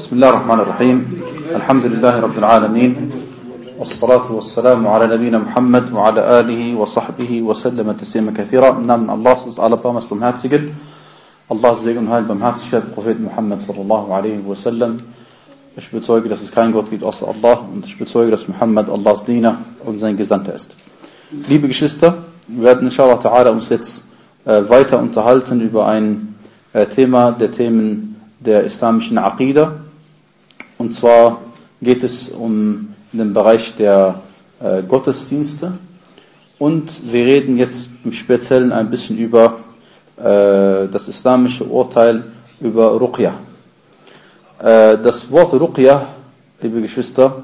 بسم الله الرحمن الرحيم الحمد لله رب العالمين والصلاة والسلام على نبينا Muhammad وعلى آله وصحبه وسلم تسليما كثيرا. Im Namen Allahs ist allerbarmers Barmherzigen. Allahs Segen und Heil, Barmherzigkeit, Prophet Muhammad sallallahu alaihi wasallam. Ich bezeuge, dass es keinen Gott gibt außer Allah und ich bezeuge, dass Muhammad Allahs Diener und sein Gesandter ist. Liebe Geschwister, wir werden inshallah ta'ala uns jetzt weiter unterhalten über ein Thema der Themen der islamischen Aqida. Und zwar geht es um den Bereich der Gottesdienste. Und wir reden jetzt im Speziellen ein bisschen über das islamische Urteil über Ruqya. Das Wort Ruqya, liebe Geschwister,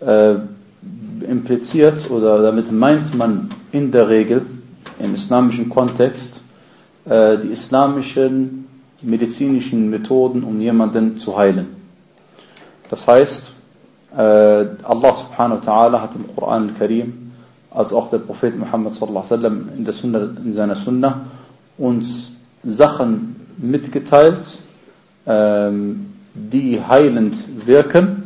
impliziert oder damit meint man in der Regel im islamischen Kontext die islamischen medizinischen Methoden, um jemanden zu heilen. Das heißt, Allah subhanahu wa ta'ala hat im Koran al-Karim, als auch der Prophet Muhammad sallallahu alaihi wasallam in seiner Sunnah uns Sachen mitgeteilt, die heilend wirken,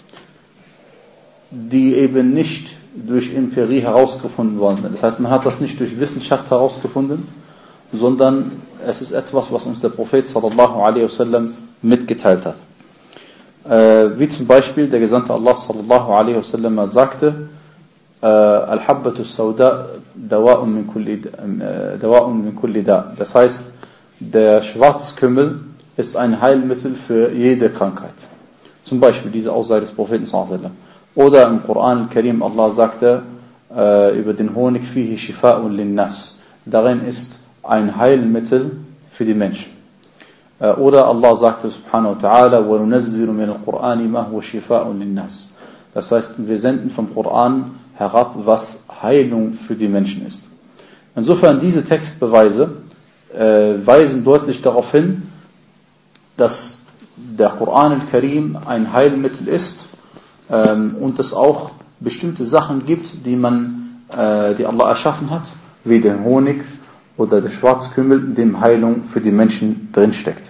die eben nicht durch Empirie herausgefunden worden sind. Das heißt, man hat das nicht durch Wissenschaft herausgefunden, sondern es ist etwas, was uns der Prophet sallallahu alaihi wasallam mitgeteilt hat. Wie zum Beispiel der Gesandte Allah sallallahu alaihi wasallam sagte, Al-Habbatu Sauda Dawa'un min kulli da. Das heißt, der Schwarzkümmel ist ein Heilmittel für jede Krankheit. Zum Beispiel diese Aussage des Propheten sallallahu alaihi wasallam. Oder im Koran al-Karim, Allah sagte über den Honig, fihi shifa'un linnas. Darin ist ein Heilmittel für die Menschen. Oder Allah sagte subhanahu wa ta'ala, وَنُنَزِّلُ مِنَ الْقُرْآنِ مَا هُوَ شِفَاءٌ لِلنَّاسِ. Das heißt, wir senden vom Koran herab, was Heilung für die Menschen ist. Insofern diese Textbeweise weisen deutlich darauf hin, dass der Koran al-Karim ein Heilmittel ist und es auch bestimmte Sachen gibt, die Allah erschaffen hat, wie den Honig oder der Schwarzkümmel, in dem Heilung für die Menschen drinsteckt.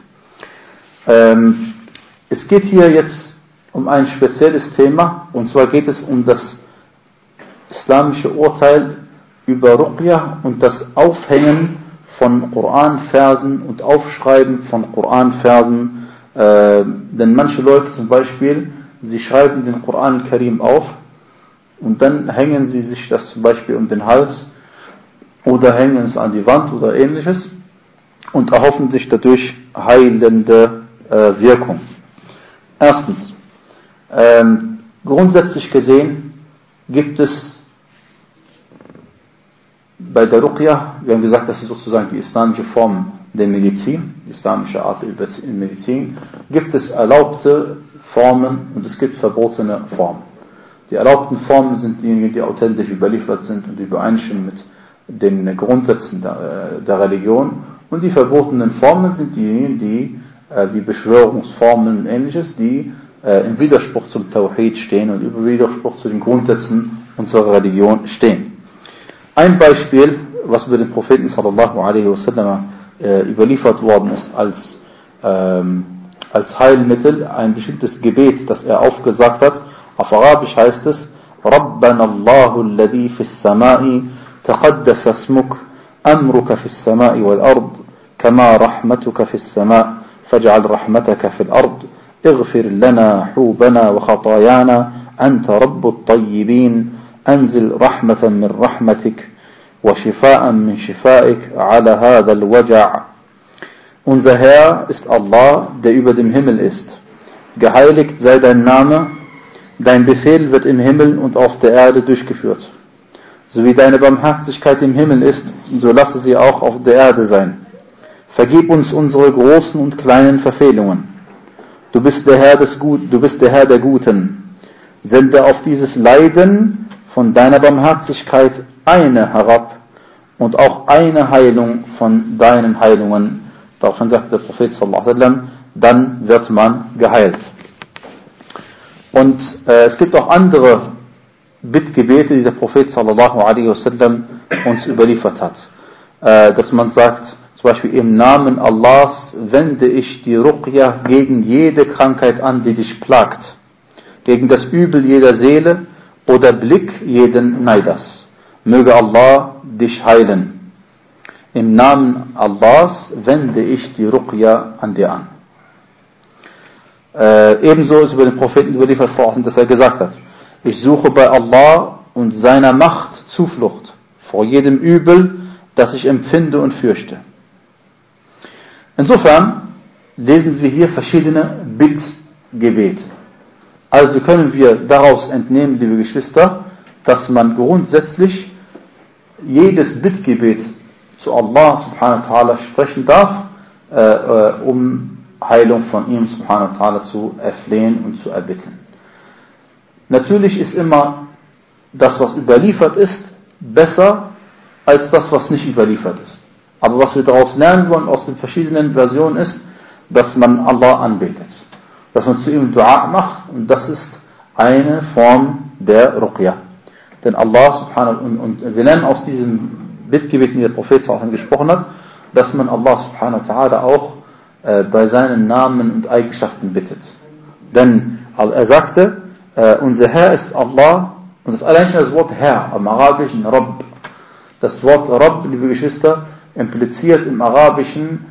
Es geht hier jetzt um ein spezielles Thema, und zwar geht es um das islamische Urteil über Ruqya und das Aufhängen von Koranversen und Aufschreiben von Koranversen. Denn manche Leute zum Beispiel, sie schreiben den Koran al-Karim auf und dann hängen sie sich das zum Beispiel um den Hals oder hängen es an die Wand oder ähnliches und erhoffen sich dadurch heilende Wirkung. Erstens, grundsätzlich gesehen gibt es bei der Ruqya, wir haben gesagt, das ist sozusagen die islamische Form der Medizin, die islamische Art der Medizin, gibt es erlaubte Formen und es gibt verbotene Formen. Die erlaubten Formen sind diejenigen, die authentisch überliefert sind und übereinstimmen mit den Grundsätzen der Religion, und die verbotenen Formen sind diejenigen, die wie Beschwörungsformen und ähnliches, die im Widerspruch zum Tawhid stehen und im Widerspruch zu den Grundsätzen unserer Religion stehen. Ein Beispiel, was über den Propheten sallallahu alaihi wasallam überliefert worden ist als Heilmittel, ein bestimmtes Gebet, das er aufgesagt hat. Auf Arabisch heißt es: Rabbana Allahu alladhi fis samai تقدس اسمك أمرك في السماء والأرض كما رحمتك في السماء فاجعل رحمتك في الأرض اغفر لنا حوبنا وخطايانا أنت رب الطيبين أنزل رحمة من رحمتك وشفاء من شفائك على هذا الوجع. Unser Herr ist Allah, der über dem Himmel ist. Geheiligt sei dein Name, dein Befehl wird im Himmel und auf der Erde durchgeführt. So wie deine Barmherzigkeit im Himmel ist, so lasse sie auch auf der Erde sein. Vergib uns unsere großen und kleinen Verfehlungen. Du bist der Herr der Guten. Sende auf dieses Leiden von deiner Barmherzigkeit eine herab und auch eine Heilung von deinen Heilungen. Daraufhin sagt der Prophet sallallahu alaihi wasallam, dann wird man geheilt. Und es gibt auch andere Bittgebete, die der Prophet sallallahu alaihi wasallam uns überliefert hat. Dass man sagt, zum zum Beispiel im Namen Allahs wende ich die Ruqya gegen jede Krankheit an, die dich plagt, gegen das Übel jeder Seele oder Blick jeden Neiders. Möge Allah dich heilen. Im Namen Allahs wende ich die Ruqya an dir an. Ebenso ist über den Propheten überliefert worden, dass er gesagt hat: Ich suche bei Allah und seiner Macht Zuflucht vor jedem Übel, das ich empfinde und fürchte. Insofern lesen wir hier verschiedene Bittgebete. Also können wir daraus entnehmen, liebe Geschwister, dass man grundsätzlich jedes Bittgebet zu Allah subhanahu wa ta'ala sprechen darf, um Heilung von ihm subhanahu wa ta'ala zu erflehen und zu erbitten. Natürlich ist immer das, was überliefert ist, besser als das, was nicht überliefert ist. Aber was wir daraus lernen wollen aus den verschiedenen Versionen ist, dass man Allah anbetet. Dass man zu ihm Dua macht, und das ist eine Form der Ruqya. Denn Allah subhanahu, und wir lernen aus diesem Bittgebet, wie der Prophet gesprochen hat, dass man Allah subhanahu wa ta'ala auch bei seinen Namen und Eigenschaften bittet. Denn er sagte, unser Herr ist Allah, und das allein schon das Wort Herr, im Arabischen Rabb. Das Wort Rabb, liebe Geschwister, impliziert im Arabischen,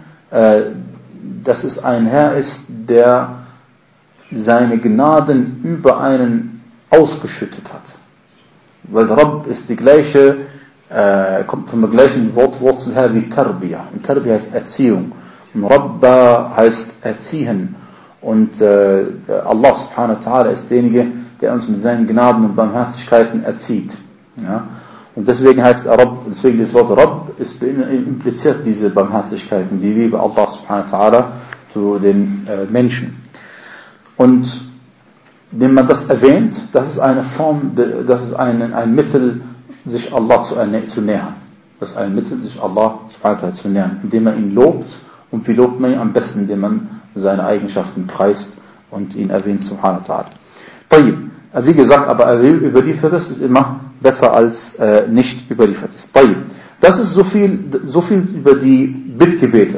dass es ein Herr ist, der seine Gnaden über einen ausgeschüttet hat. Weil Rabb ist die gleiche, kommt vom gleichen Wortwurzel her wie Tarbiyah. Und Tarbiyah heißt Erziehung. Und Rabba heißt erziehen. Und Allah subhanahu wa ta'ala ist derjenige, der uns mit seinen Gnaden und Barmherzigkeiten erzieht. Ja? Und deswegen heißt Rabb, deswegen das Wort Rabb impliziert diese Barmherzigkeiten, die Liebe Allah subhanahu wa ta'ala zu den Menschen. Und wenn man das erwähnt, das ist eine Form, das ist ein Mittel, sich Allah zu nähern. Das ist ein Mittel, sich Allah subhanahu wa ta'ala zu nähern, indem man ihn lobt. Und wie lobt man ihn am besten, indem man seine Eigenschaften preist und ihn erwähnt, subhanahu wa ta'ala. Wie gesagt, aber überliefertes ist immer besser als nicht überliefertes. Das ist so viel über die Bittgebete.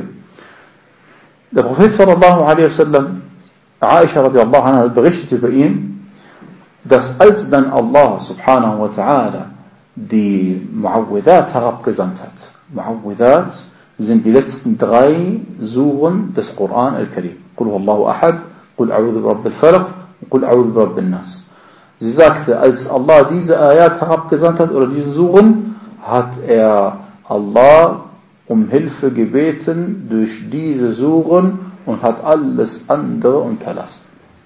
Der Prophet sallallahu alaihi wasallam, Aisha radiallahu anha, berichtet über ihn, dass als dann Allah subhanahu wa ta'ala die Mu'awwidat herabgesandt hat. Mu'awwidat sind die letzten 3 Suren des Koran al-Karim. Qul huwallahu ahad, Qul a'udhu bi rabbil falaq, Qul a'udhu bi rabbin nas. Sie sagte, als Allah diese Ayat herabgesandt hat, oder diese Suren, hat er Allah um Hilfe gebeten durch diese Suren und hat alles andere unterlassen.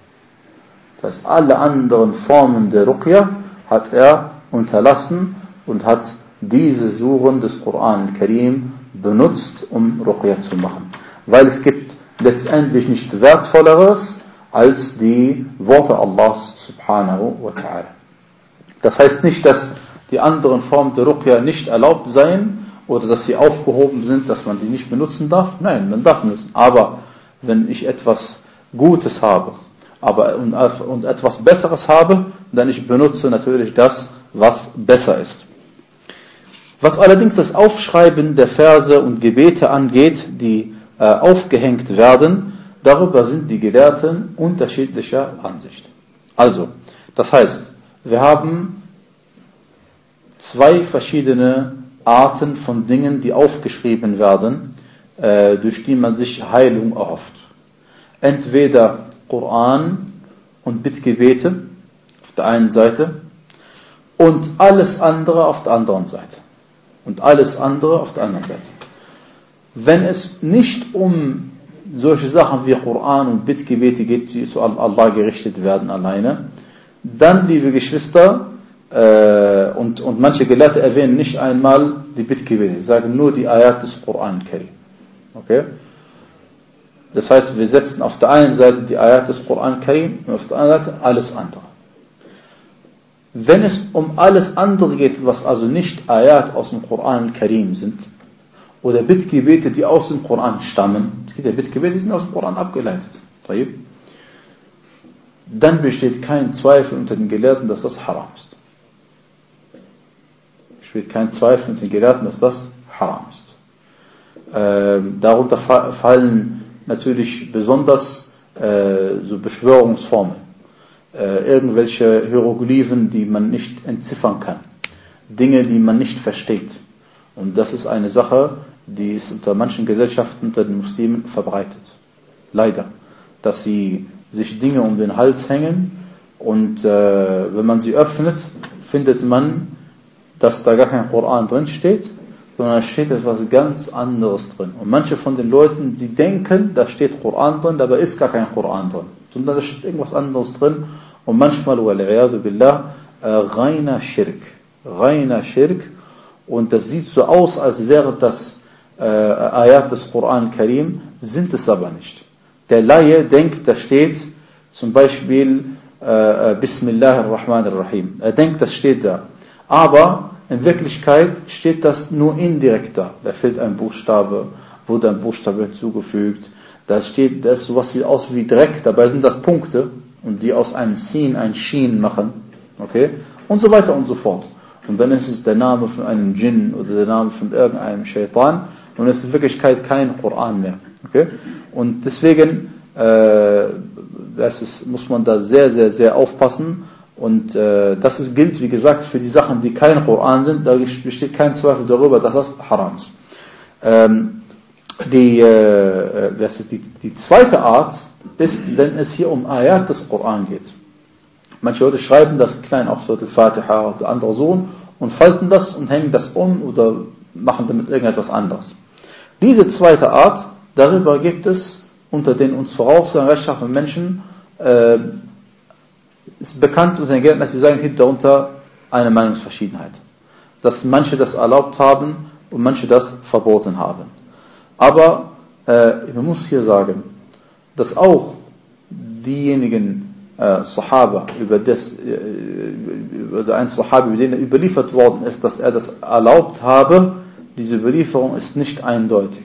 Das heißt, alle anderen Formen der Ruqya hat er unterlassen und hat diese Suren des Koran al-Karim benutzt, um Ruqya zu machen. Weil es gibt letztendlich nichts Wertvolleres als die Worte Allahs subhanahu wa ta'ala. Das heißt nicht, dass die anderen Formen der Ruqya nicht erlaubt seien oder dass sie aufgehoben sind, dass man die nicht benutzen darf. Nein, man darf benutzen. Aber wenn ich etwas Gutes habe und etwas Besseres habe, dann ich benutze natürlich das, was besser ist. Was allerdings das Aufschreiben der Verse und Gebete angeht, die aufgehängt werden, darüber sind die Gelehrten unterschiedlicher Ansicht. Also, das heißt, wir haben 2 verschiedene Arten von Dingen, die aufgeschrieben werden, durch die man sich Heilung erhofft. Entweder Koran und Bittgebete auf der einen Seite und alles andere auf der anderen Seite. Und alles andere auf der anderen Seite. Wenn es nicht um solche Sachen wie Koran und Bittgebete geht, die zu Allah gerichtet werden alleine, dann, liebe Geschwister, und manche Gelehrte erwähnen nicht einmal die Bittgebete, sie sagen nur die Ayat des Koran Karim. Okay? Das heißt, wir setzen auf der einen Seite die Ayat des Koran Karim und auf der anderen Seite alles andere. Wenn es um alles andere geht, was also nicht Ayat aus dem Koran Karim sind, oder Bittgebete, die aus dem Koran stammen, es gibt ja Bittgebete, die sind aus dem Koran abgeleitet, dann besteht kein Zweifel unter den Gelehrten, dass das haram ist. Besteht kein Zweifel unter den Gelehrten, dass das haram ist. Darunter fallen natürlich besonders so Beschwörungsformeln, irgendwelche Hieroglyphen, die man nicht entziffern kann, Dinge, die man nicht versteht. Und das ist eine Sache, die ist unter manchen Gesellschaften, unter den Muslimen verbreitet. Leider. Dass sie sich Dinge um den Hals hängen und wenn man sie öffnet, findet man, dass da gar kein Koran drin steht, sondern da steht etwas ganz anderes drin. Und manche von den Leuten, sie denken, da steht Koran drin, dabei ist gar kein Koran drin, sondern da steht irgendwas anderes drin. Und manchmal, wal-'iyadu billah, reiner Schirk. Und das sieht so aus, als wäre das Ayat des Koran Karim, sind es aber nicht. Der Laie denkt, da steht zum Beispiel Bismillahirrahmanirrahim. Er denkt, das steht da. Aber in Wirklichkeit steht das nur indirekt da. Da fehlt ein Buchstabe, wurde ein Buchstabe hinzugefügt. Da steht, das sowas sieht aus wie Dreck, dabei sind das Punkte, und die aus einem Sin ein Shin machen. Okay? Und so weiter und so fort. Und dann ist es der Name von einem Djinn oder der Name von irgendeinem Shaitan, und es ist in Wirklichkeit kein Koran mehr. Okay? Und deswegen muss man da sehr, sehr, sehr aufpassen. Und das gilt, wie gesagt, für die Sachen, die kein Koran sind. Da besteht kein Zweifel darüber, dass das haram ist. Die zweite Art ist, wenn es hier um Ayat des Koran geht. Manche Leute schreiben das klein auf Surat al-Fatiha oder andere Suren und falten das und hängen das um oder machen damit irgendetwas anderes. Diese zweite Art, darüber gibt es unter den uns vorausgehenden rechtschaffenen Menschen, ist bekannt unter den Gelehrten, dass sie sagen, es gibt darunter eine Meinungsverschiedenheit. Dass manche das erlaubt haben und manche das verboten haben. Aber man muss hier sagen, dass auch diejenigen Sahaba, über einen Sahaba, über den überliefert worden ist, dass er das erlaubt habe, diese Überlieferung ist nicht eindeutig.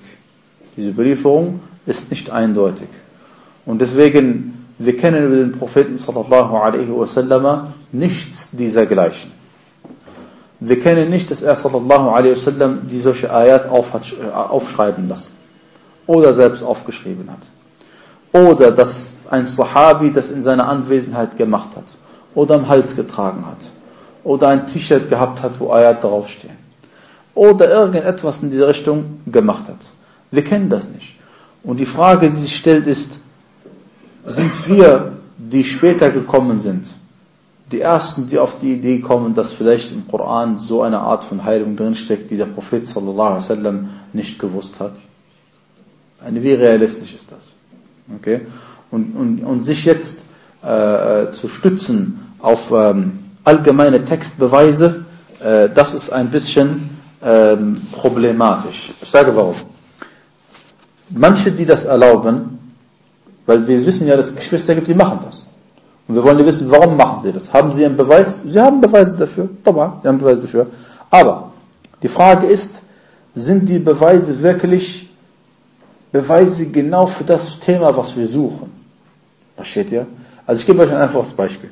Und deswegen, wir kennen über den Propheten sallallahu alaihi wasallam nichts dieser Gleichen. Wir kennen nicht, dass er sallallahu alaihi wasallam die solche Ayat aufschreiben lassen. Oder selbst aufgeschrieben hat. Oder dass ein Sahabi das in seiner Anwesenheit gemacht hat. Oder am Hals getragen hat. Oder ein T-Shirt gehabt hat, wo Ayat draufstehen. Oder irgendetwas in diese Richtung gemacht hat. Wir kennen das nicht. Und die Frage, die sich stellt, ist, sind wir, die später gekommen sind, die Ersten, die auf die Idee kommen, dass vielleicht im Koran so eine Art von Heilung drinsteckt, die der Prophet sallallahu alaihi wasallam nicht gewusst hat? Wie realistisch ist das? Okay? Und sich jetzt zu stützen auf allgemeine Textbeweise, das ist ein bisschen problematisch. Ich sage warum. Manche, die das erlauben, weil wir wissen ja, dass es Geschwister gibt, die machen das. Und wir wollen ja wissen, warum machen sie das? Haben sie einen Beweis? Sie haben Beweise dafür. Sie haben Beweise dafür. Aber die Frage ist, sind die Beweise wirklich Beweise genau für das Thema, was wir suchen? Versteht ihr? Also ich gebe euch ein einfaches Beispiel.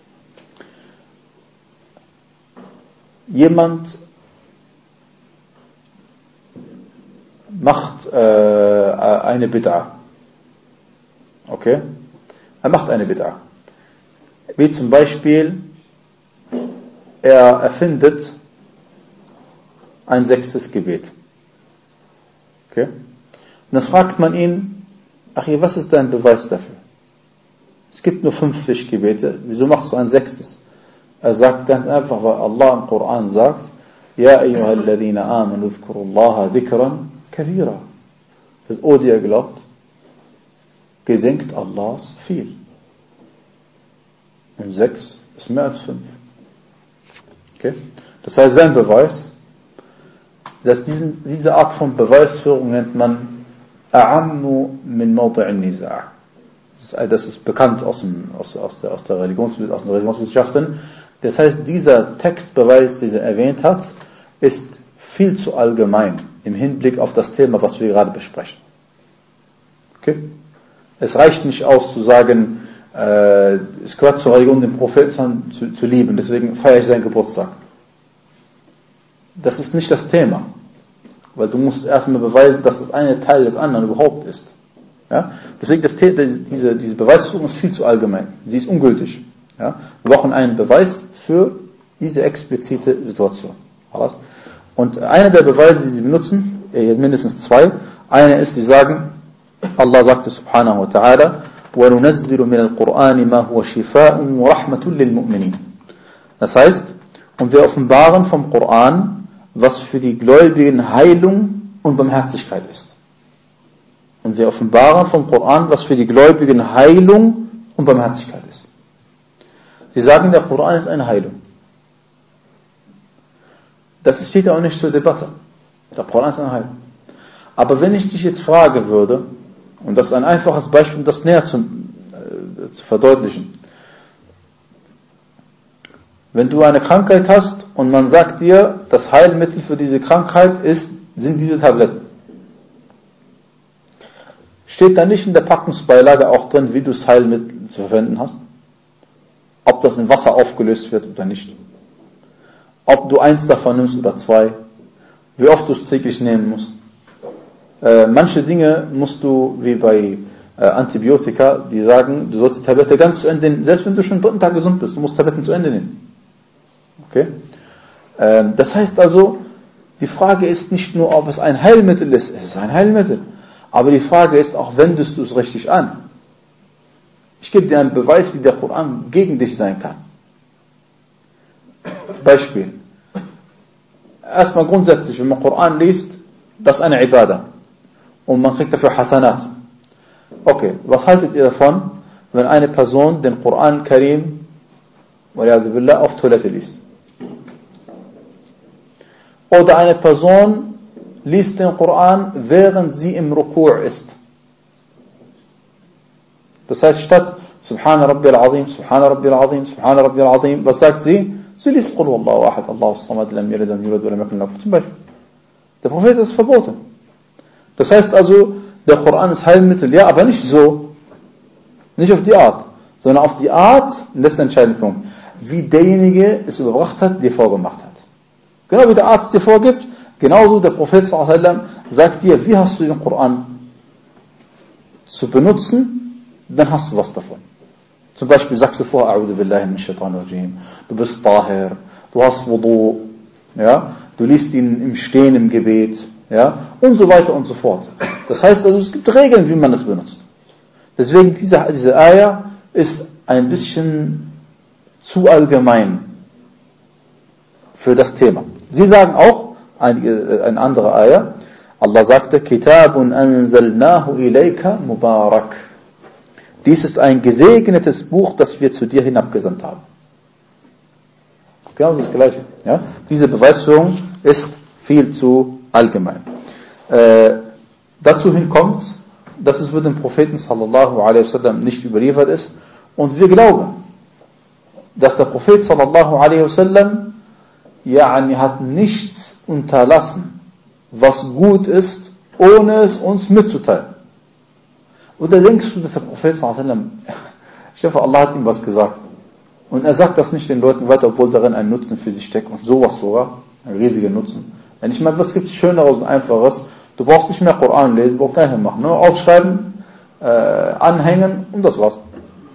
Jemand macht eine Bid'a. Okay? Er macht eine Bid'a. Wie zum Beispiel, er erfindet ein 6. Gebet. Okay? Und dann fragt man ihn, was ist dein Beweis dafür? Es gibt nur 5 Pflichtgebete, wieso machst du ein 6.? Er sagt ganz einfach, weil Allah im Koran sagt, Ja ayyuhalladhina amanu dhkurullaha dhikran kathira. Das heißt, die ihr glaubt, gedenkt Allahs viel. Und 6 ist mehr als 5. Okay? Das heißt, sein Beweis, dass diese Art von Beweisführung nennt man A'ammu min mawdi'in niza'. Das ist bekannt aus den Religionswissenschaften. Das heißt, dieser Textbeweis, den er erwähnt hat, ist viel zu allgemein im Hinblick auf das Thema, was wir gerade besprechen. Okay? Es reicht nicht aus zu sagen, es gehört zur Religion, den Propheten zu lieben, deswegen feiere ich seinen Geburtstag. Das ist nicht das Thema. Weil du musst erstmal beweisen, dass das eine Teil des anderen überhaupt ist. Ja? Deswegen diese Beweisführung ist viel zu allgemein. Sie ist ungültig. Ja? Wir brauchen einen Beweis für diese explizite Situation. Und einer der Beweise, die sie benutzen, mindestens zwei. Eine ist, sie sagen, Allah sagte subhanahu wa ta'ala, وَنُنَزِّلُ مِنَ الْقُرْآنِ مَا هُوَ شِفَاءٌ وَرَحْمَةٌ لِلْمُؤْمِنِينَ. Das heißt, und wir offenbaren vom Koran, was für die Gläubigen Heilung und Barmherzigkeit ist. Und wir offenbaren vom Koran, was für die Gläubigen Heilung und Barmherzigkeit ist. Sie sagen, der Koran ist eine Heilung. Das steht ja auch nicht zur Debatte. Der Koran ist eine Heilung. Aber wenn ich dich jetzt fragen würde, und das ist ein einfaches Beispiel, um das näher zu verdeutlichen. Wenn du eine Krankheit hast und man sagt dir, das Heilmittel für diese Krankheit sind diese Tabletten. Steht da nicht in der Packungsbeilage auch drin, wie du das Heilmittel zu verwenden hast? Ob das in Wasser aufgelöst wird oder nicht? Ob du eins davon nimmst oder zwei? Wie oft du es täglich nehmen musst? Manche Dinge musst du, wie bei Antibiotika, die sagen, du sollst die Tablette ganz zu Ende nehmen, selbst wenn du schon am 3. Tag gesund bist, du musst Tabletten zu Ende nehmen. Okay? Das heißt also, die Frage ist nicht nur, ob es ein Heilmittel ist, es ist ein Heilmittel. Aber die Frage ist auch, wendest du es richtig an? Ich gebe dir einen Beweis, wie der Koran gegen dich sein kann. Beispiel. Erstmal grundsätzlich, wenn man Koran liest, das ist eine Ibadah. Und man kriegt dafür Hasanat. Okay, was haltet ihr davon, wenn eine Person den Koran Karim auf Toilette liest? Oder eine Person liest den Koran, während sie im Ruku' ist. Das heißt, statt Subhana Rabbil Azim, Subhana Rabbil Azim, Subhana Rabbil Azim, was sagt sie? Sie liest Qul Huwallahu Ahad, Allahu Samad, Lam Yalid, Lam Yulad, Lam Yakun Lahu Kufuwan. Zum Beispiel. Der Prophet hat das verboten. Das heißt also, der Koran ist Heilmittel, ja, aber nicht so. Nicht auf die Art, sondern auf die Art, das ist der entscheidende Punkt, wie derjenige es überbracht hat, dir vorgemacht hat. Genau wie der Arzt dir vorgibt, genauso der Prophet sagt dir, wie hast du den Koran zu benutzen, dann hast du was davon. Zum Beispiel sagst du vorher, A'udhu billahi min shaitan rajim, du bist Tahir, du hast Wudu, ja, du liest ihn im Stehen im Gebet, ja, und so weiter und so fort. Das heißt also, es gibt Regeln, wie man das benutzt. Deswegen diese Ayah ist ein bisschen zu allgemein für das Thema. Sie sagen auch, eine andere Ayah, Allah sagte, Kitabun anzalnahu ilayka mubarak. Dies ist ein gesegnetes Buch, das wir zu dir hinabgesandt haben. Genau das Gleiche. Ja? Diese Beweisführung ist viel zu allgemein. Dazu kommt, dass es für den Propheten sallallahu alaihi wasallam nicht überliefert ist. Und wir glauben, dass der Prophet sallallahu alaihi wasallam hat nichts unterlassen, was gut ist, ohne es uns mitzuteilen. Oder denkst du, dass der Prophet sallallahu alaihi wasallam, ich hoffe, Allah hat ihm was gesagt. Und er sagt das nicht den Leuten weiter, obwohl darin ein Nutzen für sie steckt. Und sowas sogar, ein riesiger Nutzen. Wenn ich meine, was gibt es Schöneres und Einfaches? Du brauchst nicht mehr Koran lesen, du brauchst nicht mehr machen. Nur aufschreiben, anhängen und das war's.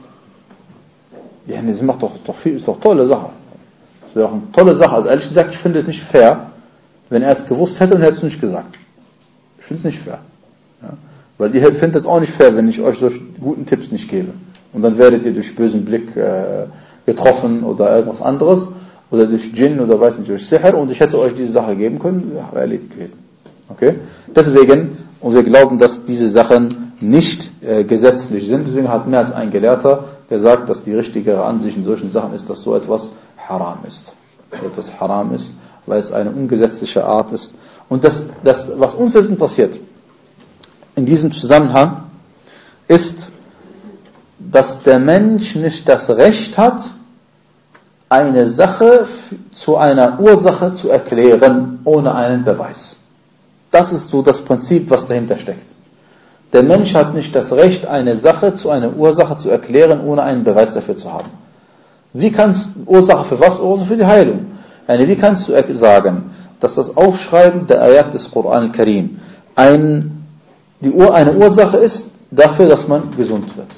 Ja, das macht doch viel, ist doch tolle Sache. Das wäre doch eine tolle Sache. Also ehrlich gesagt, ich finde es nicht fair, wenn er es gewusst hätte und hätte es nicht gesagt. Ich finde es nicht fair. Ja? Weil ihr findet es auch nicht fair, wenn ich euch solche guten Tipps nicht gebe. Und dann werdet ihr durch bösen Blick getroffen oder irgendwas anderes. Oder durch Djinn oder weiß nicht, durch Sihr. Und ich hätte euch diese Sache geben können, wäre erledigt gewesen. Okay? Deswegen, und wir glauben, dass diese Sachen nicht gesetzlich sind. Deswegen hat mehr als ein Gelehrter gesagt, dass die richtigere Ansicht in solchen Sachen ist, dass so etwas haram ist. Etwas haram ist, weil es eine ungesetzliche Art ist. Und das, was uns jetzt interessiert, in diesem Zusammenhang, ist, dass der Mensch nicht das Recht hat, eine Sache zu einer Ursache zu erklären, ohne einen Beweis. Das ist so das Prinzip, was dahinter steckt. Der Mensch hat nicht das Recht, eine Sache zu einer Ursache zu erklären, ohne einen Beweis dafür zu haben. Wie kannst du Ursache für was? Ursache für die Heilung. Wie kannst du sagen, dass das Aufschreiben der Ayat des Koran al-Karim eine Ursache ist dafür, dass man gesund wird.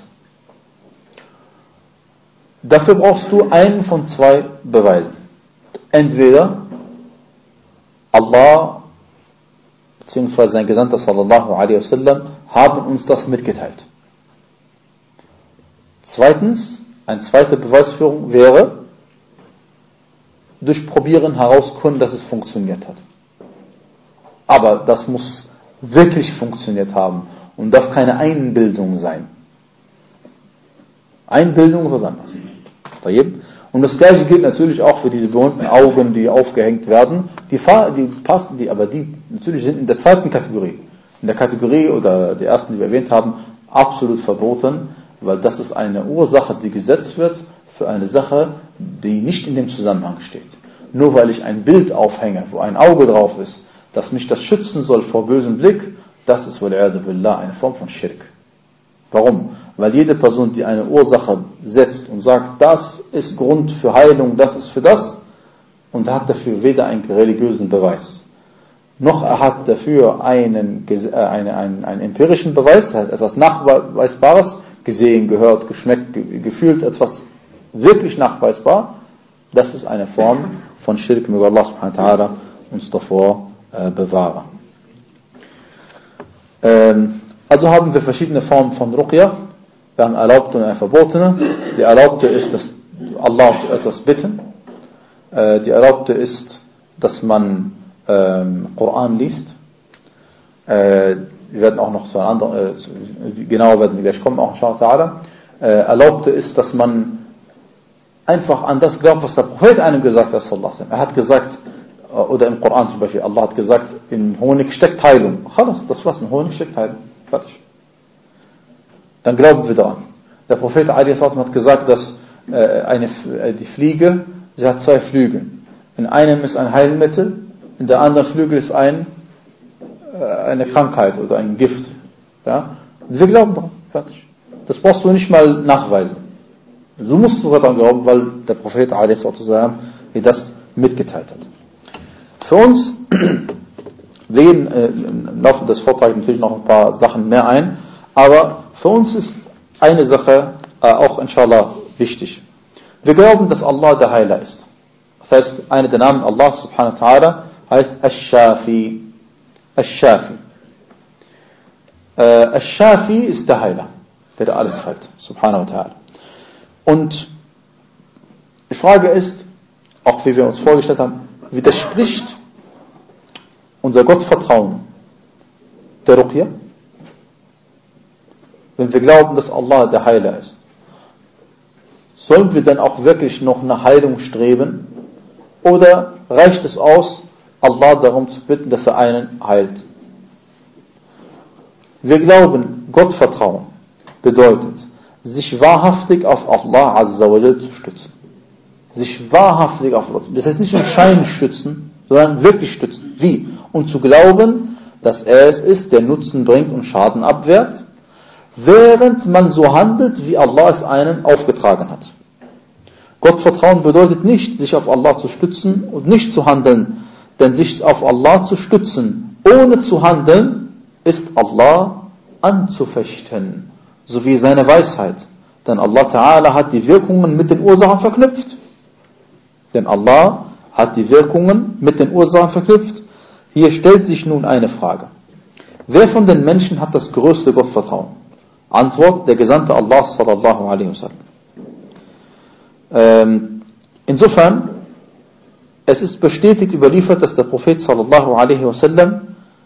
Dafür brauchst du einen von zwei Beweisen. Entweder Allah bzw. sein Gesandter sallallahu alaihi wasallam haben uns das mitgeteilt. Zweitens, eine zweite Beweisführung wäre, durch Probieren herausfinden, dass es funktioniert hat. Aber das muss wirklich funktioniert haben und darf keine Einbildung sein. Einbildung ist was anderes. Und das gleiche gilt natürlich auch für diese berühmten Augen, die aufgehängt werden. Die natürlich sind in der zweiten Kategorie. In der Kategorie oder der ersten, die wir erwähnt haben, absolut verboten, weil das ist eine Ursache, die gesetzt wird für eine Sache, die nicht in dem Zusammenhang steht. Nur weil ich ein Bild aufhänge, wo ein Auge drauf ist, das mich das schützen soll vor bösem Blick, das ist wal'iyadu billah eine Form von Schirk. Warum? Weil jede Person, die eine Ursache setzt und sagt, das ist Grund für Heilung, das ist für das, und er hat dafür weder einen religiösen Beweis, noch er hat dafür einen empirischen Beweis, er hat etwas Nachweisbares, gesehen, gehört, geschmeckt, gefühlt, etwas wirklich nachweisbar, das ist eine Form von Schirk, möge Allah subhanahu wa ta'ala uns davor bewahren. Also haben wir verschiedene Formen von Ruqya. Wir haben erlaubte und eine verbotene. Die erlaubte ist, dass Allah etwas bitten. Die erlaubte ist, dass man Koran liest. Wir werden auch noch zu einer anderen, genauer werden wir gleich kommen, auch inshallah. Erlaubte ist, dass man einfach an das glaubt, was der Prophet einem gesagt hat, sallallahu alaihi wasallam. Er hat gesagt, oder im Koran zum Beispiel, Allah hat gesagt, in Honig steckt Heilung. Das war's, in Honig steckt Heilung. Fertig. Dann glauben wir daran. Der Prophet hat gesagt, dass die Fliege, sie hat zwei Flügel. In einem ist ein Heilmittel, in der anderen Flügel ist eine Krankheit oder ein Gift. Ja? Wir glauben daran. Fertig. Das brauchst du nicht mal nachweisen. Du musst sogar daran glauben, weil der Prophet dir das mitgeteilt hat. Für uns, wir gehen im Laufe des Vortrags natürlich noch ein paar Sachen mehr ein, aber für uns ist eine Sache auch inshallah wichtig. Wir glauben, dass Allah der Heiler ist. Das heißt, einer der Namen Allah subhanahu wa ta'ala heißt Ash-Shafi. Ash-Shafi. Ash-Shafi ist der Heiler, der alles heilt, subhanahu wa ta'ala. Und die Frage ist, auch wie wir uns vorgestellt haben, widerspricht unser Gottvertrauen der Ruqya? Wenn wir glauben, dass Allah der Heiler ist, sollen wir dann auch wirklich noch nach Heilung streben? Oder reicht es aus, Allah darum zu bitten, dass er einen heilt? Wir glauben, Gottvertrauen bedeutet, sich wahrhaftig auf Allah Azza wa Jal zu stützen. Sich wahrhaftig auf Allah. Das heißt nicht im Schein stützen, sondern wirklich stützen. Wie? Und zu glauben, dass er es ist, der Nutzen bringt und Schaden abwehrt, während man so handelt, wie Allah es einem aufgetragen hat. Gottvertrauen bedeutet nicht, sich auf Allah zu stützen und nicht zu handeln, denn sich auf Allah zu stützen, ohne zu handeln, ist Allah anzufechten, sowie seine Weisheit. Denn Allah Ta'ala hat die Wirkungen mit den Ursachen verknüpft. Hier stellt sich nun eine Frage. Wer von den Menschen hat das größte Gottvertrauen? Antwort, der Gesandte Allah sallallahu alaihi wasallam. Insofern, es ist bestätigt überliefert, dass der Prophet sallallahu alaihi wasallam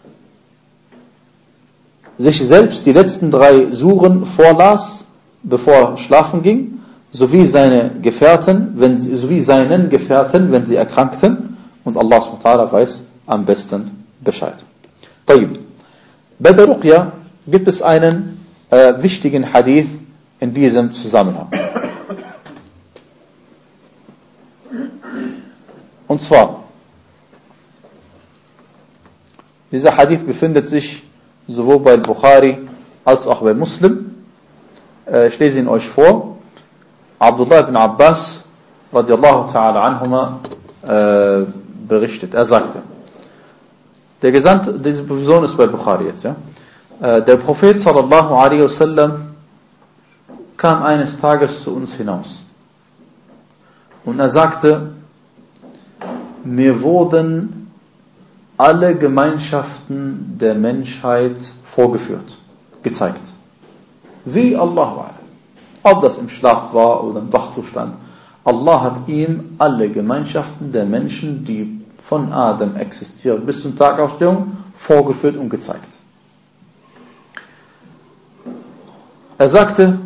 sich selbst die letzten 3 Suren vorlas, bevor er schlafen ging, sowie seinen Gefährten, wenn sie erkrankten, und Allah subhanahu wa ta'ala weiß am besten Bescheid. Tayyib. Bei der Ruqya gibt es einen wichtigen Hadith in diesem Zusammenhang. Und zwar, dieser Hadith befindet sich sowohl bei Bukhari als auch bei Muslim. Ich lese ihn euch vor. Abdullah ibn Abbas radiallahu ta'ala anhuma berichtet. Er sagte, Der Gesandte, diese Person ist bei Bukhari jetzt, ja. Der Prophet sallallahu alaihi wasallam kam eines Tages zu uns hinaus. Und er sagte, mir wurden alle Gemeinschaften der Menschheit vorgeführt, gezeigt. Wie Allah war. Ob das im Schlaf war oder im Wachzustand. Allah hat ihm alle Gemeinschaften der Menschen, die von Adam existieren, bis zum Tagaufstehung, vorgeführt und gezeigt. Er sagte,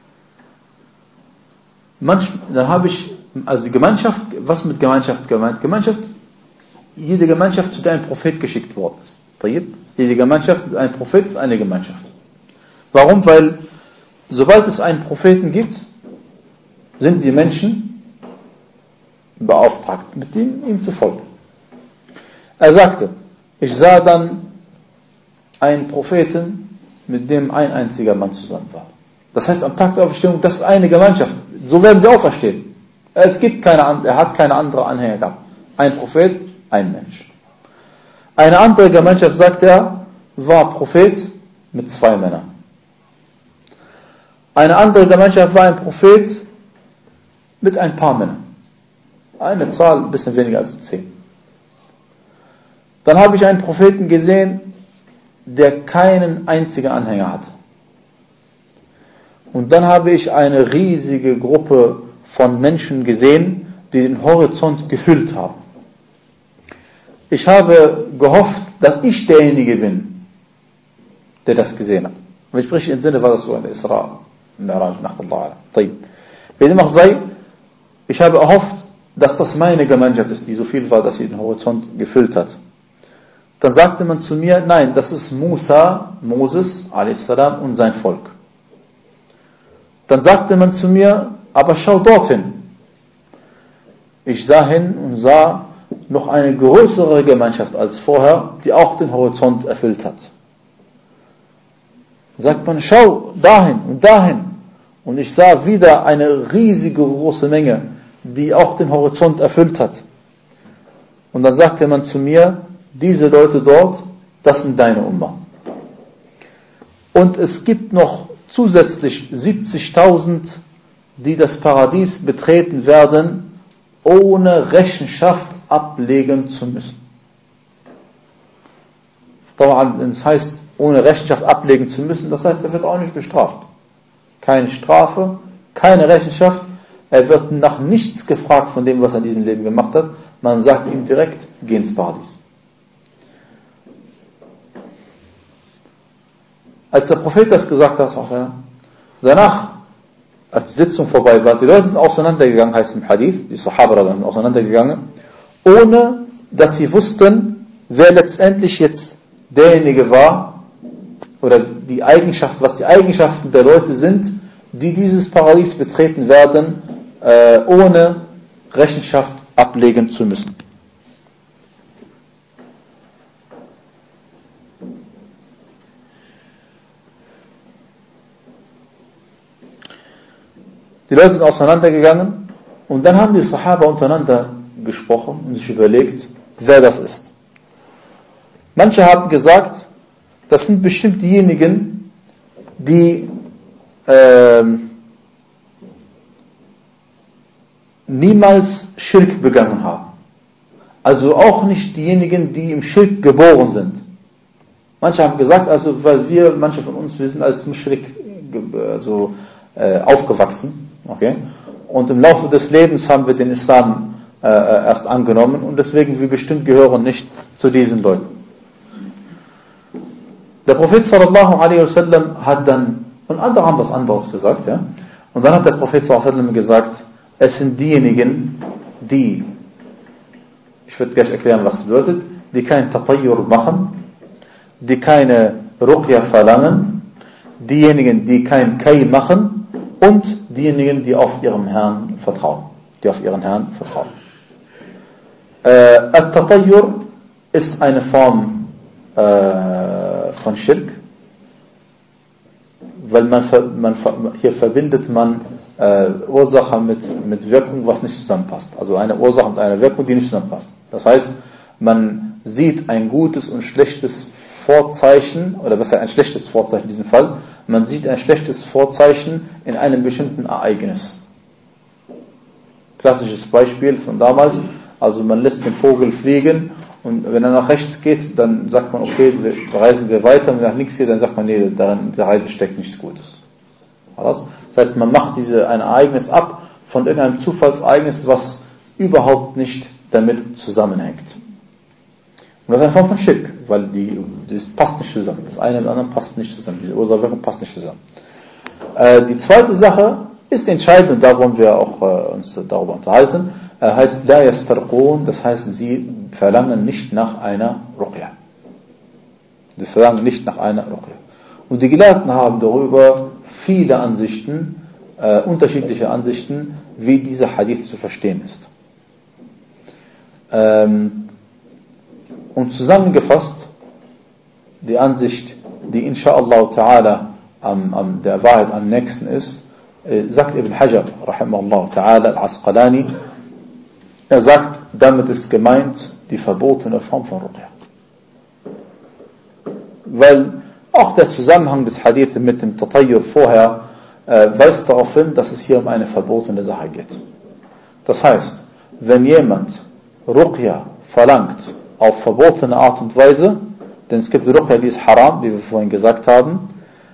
dann habe ich, also die Gemeinschaft, was mit Gemeinschaft gemeint? Gemeinschaft, jede Gemeinschaft, zu der ein Prophet geschickt worden ist. Jede Gemeinschaft mit einem Prophet ist eine Gemeinschaft. Warum? Weil, sobald es einen Propheten gibt, sind die Menschen beauftragt, mit ihm zu folgen. Er sagte, ich sah dann einen Propheten, mit dem ein einziger Mann zusammen war. Das heißt, am Tag der Auferstehung, das ist eine Gemeinschaft. So werden sie auferstehen. Er hat keine andere Anhänger gehabt. Ein Prophet, ein Mensch. Eine andere Gemeinschaft, sagt er, war Prophet mit 2 Männern. Eine andere Gemeinschaft war ein Prophet mit ein paar Männern. Eine Zahl, ein bisschen weniger als 10. Dann habe ich einen Propheten gesehen, der keinen einzigen Anhänger hatte. Und dann habe ich eine riesige Gruppe von Menschen gesehen, die den Horizont gefüllt haben. Ich habe gehofft, dass ich derjenige bin, der das gesehen hat. Wenn ich richtig entsinne, war das so in der Isra, Mi'raj, nach Allah. Wie dem auch sei, ich habe erhofft, dass das meine Gemeinschaft ist, die so viel war, dass sie den Horizont gefüllt hat. Dann sagte man zu mir, nein, das ist Moses, a.s. und sein Volk. Dann sagte man zu mir, aber schau dorthin. Ich sah hin und sah noch eine größere Gemeinschaft als vorher, die auch den Horizont erfüllt hat. Sagt man, schau dahin und dahin. Und ich sah wieder eine riesige große Menge, die auch den Horizont erfüllt hat. Und dann sagte man zu mir, diese Leute dort, das sind deine Umma. Und es gibt noch zusätzlich 70.000, die das Paradies betreten werden, ohne Rechenschaft ablegen zu müssen. Das heißt, ohne Rechenschaft ablegen zu müssen, das heißt, er wird auch nicht bestraft. Keine Strafe, keine Rechenschaft, er wird nach nichts gefragt von dem, was er in diesem Leben gemacht hat. Man sagt ihm direkt, geh ins Paradies. Als der Prophet das gesagt hat, danach, als die Sitzung vorbei war, die Leute sind auseinandergegangen, heißt im Hadith, die Sahaba sind auseinandergegangen, ohne dass sie wussten, wer letztendlich jetzt derjenige war, oder die Eigenschaft, was die Eigenschaften der Leute sind, die dieses Paradies betreten werden, ohne Rechenschaft ablegen zu müssen. Die Leute sind auseinandergegangen und dann haben die Sahaba untereinander gesprochen und sich überlegt, wer das ist. Manche haben gesagt, das sind bestimmt diejenigen, die niemals Schirk begangen haben. Also auch nicht diejenigen, die im Schirk geboren sind. Manche haben gesagt, also weil manche von uns, wir sind als Muschrik aufgewachsen. Okay? Und im Laufe des Lebens haben wir den Islam erst angenommen und deswegen wir bestimmt gehören nicht zu diesen Leuten. Der Prophet sallallahu alaihi wasallam hat dann, und andere haben was anderes gesagt, ja? Und dann hat der Prophet sallallahu alaihi wasallam gesagt, es sind diejenigen, die, ich werde gleich erklären, was das bedeutet, die kein Tatayyur machen, die keine Ruqya verlangen, diejenigen, die kein Kai machen, und diejenigen, die auf ihrem Herrn vertrauen. At-Tatayyur ist eine Form von Schirk, weil hier verbindet man Ursache mit Wirkung, was nicht zusammenpasst. Also eine Ursache und eine Wirkung, die nicht zusammenpasst. Das heißt, man sieht ein gutes und schlechtes Vorzeichen, oder besser ein schlechtes Vorzeichen in diesem Fall, man sieht ein schlechtes Vorzeichen in einem bestimmten Ereignis. Klassisches Beispiel von damals, also man lässt den Vogel fliegen und wenn er nach rechts geht, dann sagt man, okay, reisen wir weiter, und wenn er nach links geht, dann sagt man, nee, daran in der Reise steckt nichts Gutes. Das heißt, man macht ein Ereignis ab von irgendeinem Zufallsereignis, was überhaupt nicht damit zusammenhängt. Und das ist eine Form von Schirk, weil das passt nicht zusammen. Das eine mit dem anderen passt nicht zusammen. Diese Ursache passt nicht zusammen. Die zweite Sache ist entscheidend, und da wollen wir auch uns darüber unterhalten, heißt La yastarqun, das heißt, sie verlangen nicht nach einer Ruqya. Sie verlangen nicht nach einer Ruqya. Und die Gelehrten haben darüber viele Ansichten, unterschiedliche Ansichten, wie dieser Hadith zu verstehen ist. Und zusammengefasst, die Ansicht, die inshaAllah ta'ala der Wahrheit am nächsten ist, sagt Ibn Hajar, rahimahullah ta'ala, al-Asqalani, er sagt, damit ist gemeint die verbotene Form von Ruqya. Weil auch der Zusammenhang des Hadith mit dem Tatayyur vorher weist darauf hin, dass es hier um eine verbotene Sache geht. Das heißt, wenn jemand Ruqya verlangt auf verbotene Art und Weise, denn es gibt Ruqya, die ist haram, wie wir vorhin gesagt haben,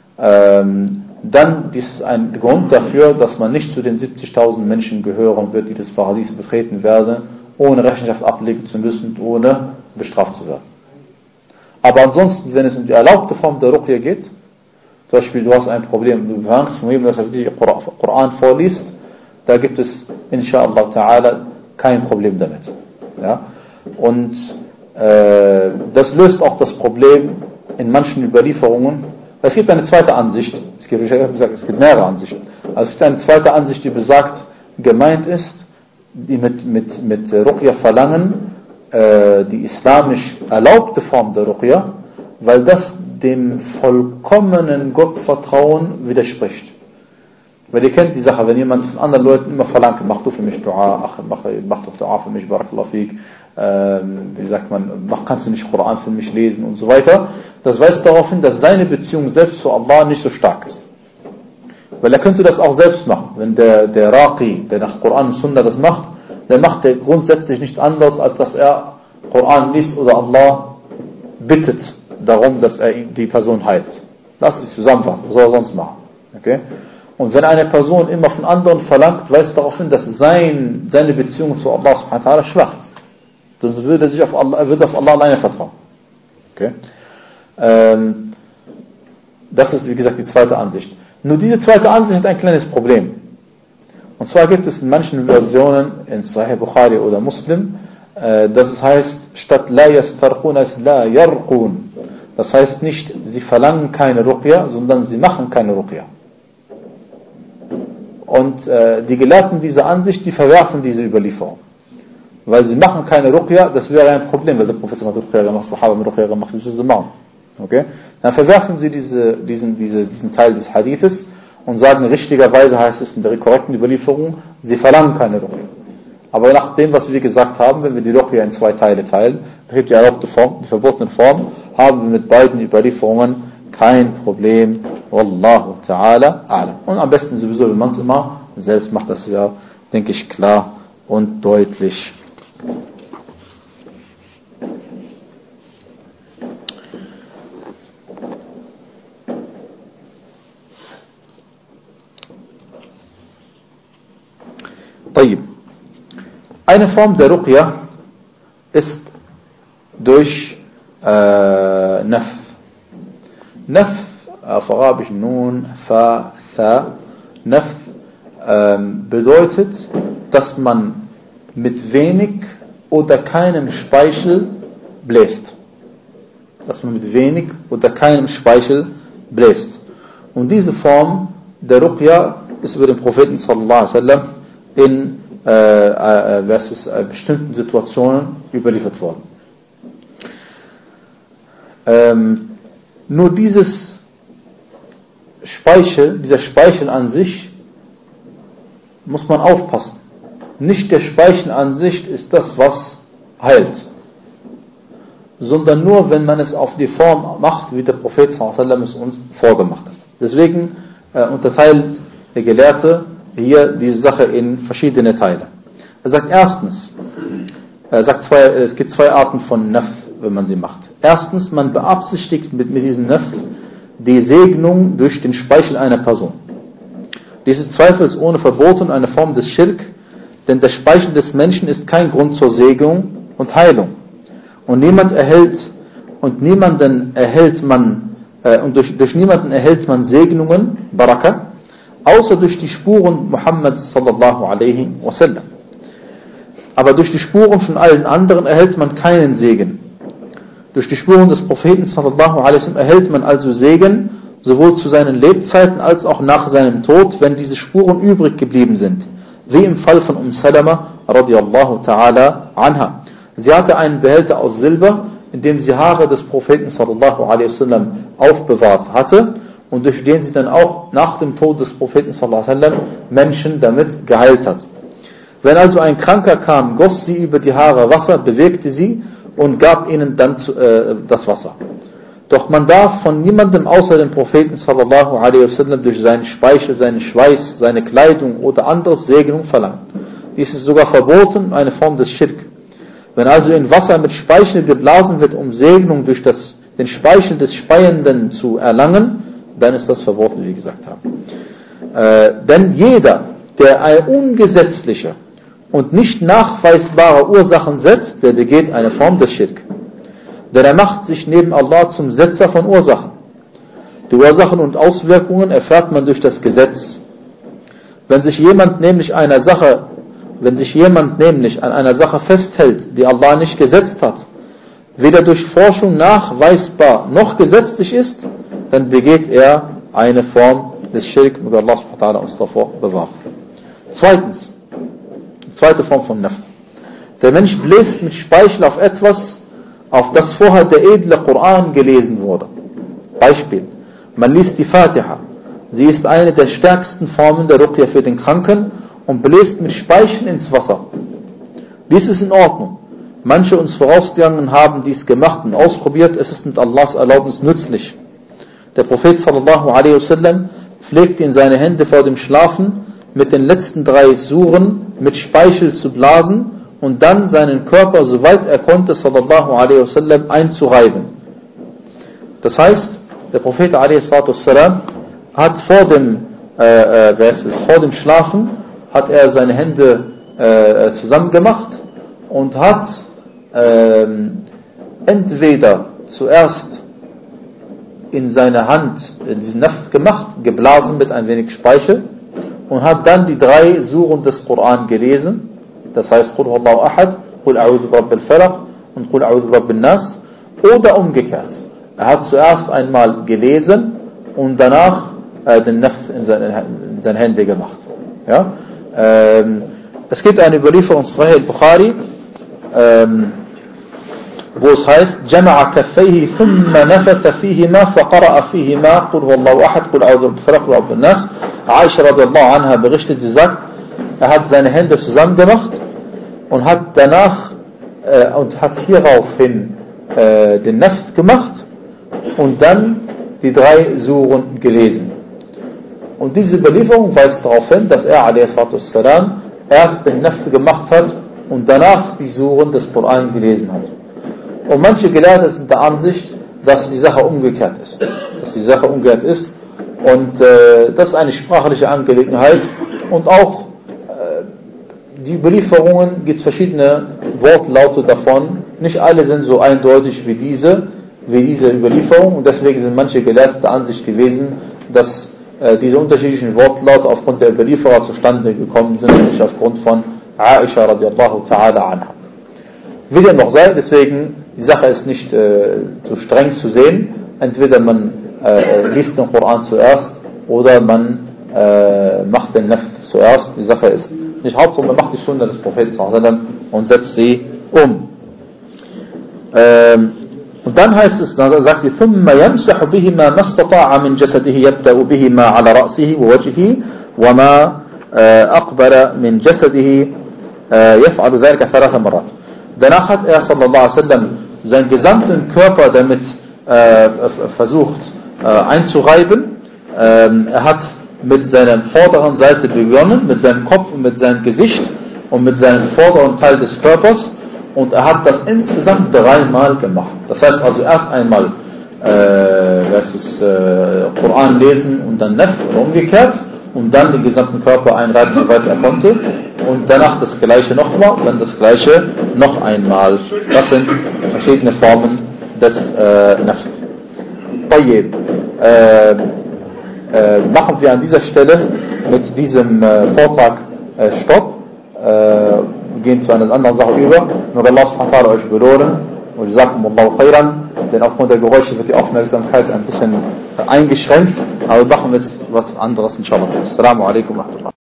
dann ist ein Grund dafür, dass man nicht zu den 70.000 Menschen gehören wird, die das Paradies betreten werden, ohne Rechenschaft ablegen zu müssen, ohne bestraft zu werden. Aber ansonsten, wenn es um die erlaubte Form der Ruqya geht, zum Beispiel du hast ein Problem, du verlangst von jemandem, dass er dir Koran vorliest, da gibt es inshaAllah ta'ala kein Problem damit. Ja? Und das löst auch das Problem in manchen Überlieferungen. Es gibt eine zweite Ansicht, es gibt mehrere Ansichten. Also es gibt eine zweite Ansicht, die besagt, gemeint ist, die mit Ruqya verlangen, die islamisch erlaubte Form der Ruqya, weil das dem vollkommenen Gottvertrauen widerspricht. Weil ihr kennt die Sache, wenn jemand von anderen Leuten immer verlangt, mach du für mich Dua, mach doch Dua für mich, Barakallahu Fik, wie sagt man, kannst du nicht Koran für mich lesen und so weiter. Das weist darauf hin, dass seine Beziehung selbst zu Allah nicht so stark ist. Weil er könnte das auch selbst machen. Wenn der Raqi, der nach Koran und Sunna das macht, der macht der grundsätzlich nichts anderes, als dass er Koran liest oder Allah bittet darum, dass er die Person heilt. Das ist die Zusammenfassung. Was soll er sonst machen? Okay? Und wenn eine Person immer von anderen verlangt, weist darauf hin, dass seine Beziehung zu Allah subhanahu wa ta'ala schwach ist. Sonst würde er auf Allah alleine vertrauen. Okay? Das ist, wie gesagt, die zweite Ansicht. Nur diese zweite Ansicht hat ein kleines Problem. Und zwar gibt es in manchen Versionen, in Sahih Bukhari oder Muslim, dass es heißt, statt la yastarqun es la yarqun. Das heißt nicht, sie verlangen keine Ruqya, sondern sie machen keine Ruqya. Und die Gelehrten dieser Ansicht, die verwerfen diese Überlieferung. Weil sie machen keine Ruqya, das wäre ein Problem, weil der Prophet hat Ruqya gemacht, Sahaba mit Ruqya gemacht, wie sie machen. Okay? Dann verwerfen sie diesen Teil des Hadithes und sagen, richtigerweise heißt es in der korrekten Überlieferung, sie verlangen keine Ruqya. Aber nach dem, was wir gesagt haben, wenn wir die Ruqya in zwei Teile teilen, die erlaubte Form, die verbotene Form, haben wir mit beiden Überlieferungen kein Problem. Wallahu ta'ala a'lam. Und am besten sowieso, wenn man es immer selbst macht, das ist ja, denke ich, klar und deutlich. Eine Form der Ruqya ist durch Naf. Naf, auf Arabisch Nun, Fa, Tha. Naf bedeutet, dass man mit wenig oder keinem Speichel bläst. Dass man mit wenig oder keinem Speichel bläst. Und diese Form der Ruqya ist über den Propheten sallallahu alaihi wasallam in bestimmten Situationen überliefert worden. Nur dieser Speichel an sich, muss man aufpassen. Nicht der Speichel an sich ist das, was heilt, sondern nur, wenn man es auf die Form macht, wie der Prophet ﷺ es uns vorgemacht hat. Deswegen unterteilt der Gelehrte hier diese Sache in verschiedene Teile. Er sagt erstens, es gibt zwei Arten von Nafl, wenn man sie macht. Erstens, man beabsichtigt mit diesem Nafl die Segnung durch den Speichel einer Person. Dies ist zweifelsohne verboten, eine Form des Schirk, denn der Speichel des Menschen ist kein Grund zur Segnung und Heilung. Und durch niemanden erhält man Segnungen, Baraka, außer durch die Spuren Muhammads sallallahu alaihi wasallam. Aber durch die Spuren von allen anderen erhält man keinen Segen. Durch die Spuren des Propheten sallallahu alaihi wasallam erhält man also Segen, sowohl zu seinen Lebzeiten als auch nach seinem Tod, wenn diese Spuren übrig geblieben sind. Wie im Fall von Salama radiyallahu ta'ala anha. Sie hatte einen Behälter aus Silber, in dem sie Haare des Propheten sallallahu alaihi wasallam aufbewahrt hatte und durch den sie dann auch nach dem Tod des Propheten sallallahu alaihi wasallam Menschen damit geheilt hat. Wenn also ein Kranker kam, goss sie über die Haare Wasser, bewegte sie und gab ihnen dann das Wasser. Doch man darf von niemandem außer dem Propheten sallallahu alaihi wasallam durch seinen Speichel, seinen Schweiß, seine Kleidung oder anderes Segnung verlangen. Dies ist sogar verboten, eine Form des Schirk. Wenn also in Wasser mit Speichel geblasen wird, um Segnung durch den Speichel des Speienden zu erlangen, dann ist das verboten, wie wir gesagt haben. Denn jeder, der eine ungesetzliche und nicht nachweisbare Ursachen setzt, der begeht eine Form des Schirk. Denn er macht sich neben Allah zum Setzer von Ursachen. Die Ursachen und Auswirkungen erfährt man durch das Gesetz. Wenn sich jemand nämlich an einer Sache festhält, die Allah nicht gesetzt hat, weder durch Forschung nachweisbar noch gesetzlich ist, dann begeht er eine Form des Schirk, möge Allah subhanahu wa ta'ala uns davor bewahren. Zweitens, zweite Form von Nafl. Der Mensch bläst mit Speichel auf etwas, auf das vorher der edle Koran gelesen wurde. Beispiel, man liest die Fatiha. Sie ist eine der stärksten Formen der Ruqya für den Kranken und bläst mit Speichel ins Wasser. Dies ist in Ordnung. Manche uns vorausgegangen haben dies gemacht und ausprobiert, es ist mit Allahs Erlaubnis nützlich. Der Prophet sallallahu alaihi wasallam pflegte in seine Hände vor dem Schlafen mit den letzten 3 Suren mit Speichel zu blasen und dann seinen Körper, soweit er konnte, sallallahu alaihi wasallam, einzureiben. Das heißt, der Prophet alaihi wasallam hat vor dem Schlafen hat er seine Hände zusammengemacht und hat entweder zuerst in seine Hand diesen Naft gemacht, geblasen mit ein wenig Speichel und hat dann die 3 Suren des Koran gelesen. Das heißt, Qul huwallahu ahad, Qul a'udhu birabbil falaq und Qul a'udhu birabbin nas. Oder umgekehrt. Er hat zuerst einmal gelesen und danach den Naft in seine Hände gemacht. Ja? Es gibt eine Überlieferung aus Sahih al-Bukhari, wo es heißt, جمع كفيه ثم نفث فيهما فقرأ فيهما قل هو الله أحد قل أعوذ بالفلق قل أعوذ بالناس. Aisha radiallahu anha berichtet, sie sagt, er hat seine Hände zusammen gemacht und hat danach hieraufhin den Naft gemacht und dann die 3 Suren gelesen. Und diese Überlieferung weist darauf hin, dass er a.s. erst den Naft gemacht hat und danach die Suren des Koran gelesen hat. Und manche Gelehrte sind der Ansicht, dass die Sache umgekehrt ist. Und das ist eine sprachliche Angelegenheit. Und auch die Überlieferungen, gibt verschiedene Wortlaute davon. Nicht alle sind so eindeutig wie diese Überlieferung. Und deswegen sind manche Gelehrte der Ansicht gewesen, dass diese unterschiedlichen Wortlaute aufgrund der Überlieferer zustande gekommen sind, nämlich aufgrund von Aisha radiallahu ta'ala anha. Wie dem noch sei, deswegen, die Sache ist nicht so streng zu sehen. Entweder man liest den Koran zuerst oder man macht den Naft zuerst. Die Sache ist nicht Hauptsache, man macht die Sunna des Propheten und setzt sie um. Und dann heißt es, dann sagt sie, ثُمَّ يَمْسَحُ بِهِمَا مَا اسْتَطَاعَ مِنْ جَسَدِهِ يَبْدَأُ بِهِمَا عَلَى رَأْسِهِ وَوَجْهِهِ وَمَا أَقْبَلَ مِنْ جَسَدِهِ يَفْعَلُ ذَلِكَ 3 مرات. Danach hat er sallallahu alaihi wasallam seinen gesamten Körper damit versucht einzureiben. Er hat mit seiner vorderen Seite begonnen, mit seinem Kopf und mit seinem Gesicht und mit seinem vorderen Teil des Körpers, und er hat das insgesamt 3-mal gemacht. Das heißt also erst einmal Koran lesen und dann Nafl oder umgekehrt und dann den gesamten Körper einreiben, soweit er konnte, und danach das gleiche nochmal und dann das gleiche noch einmal. Das sind verschiedene Formen des Nafl. طيب, machen wir an dieser Stelle mit diesem Vortrag Stopp. Wir gehen zu einer anderen Sache über. Möge Allah subhanahu wa ta'ala euch belohnen. Und jazakumullahu khairan. Denn aufgrund der Geräusche wird die Aufmerksamkeit ein bisschen eingeschränkt. Aber wir machen jetzt was anderes, inshallah. Assalamu alaikum wa rahmatullah.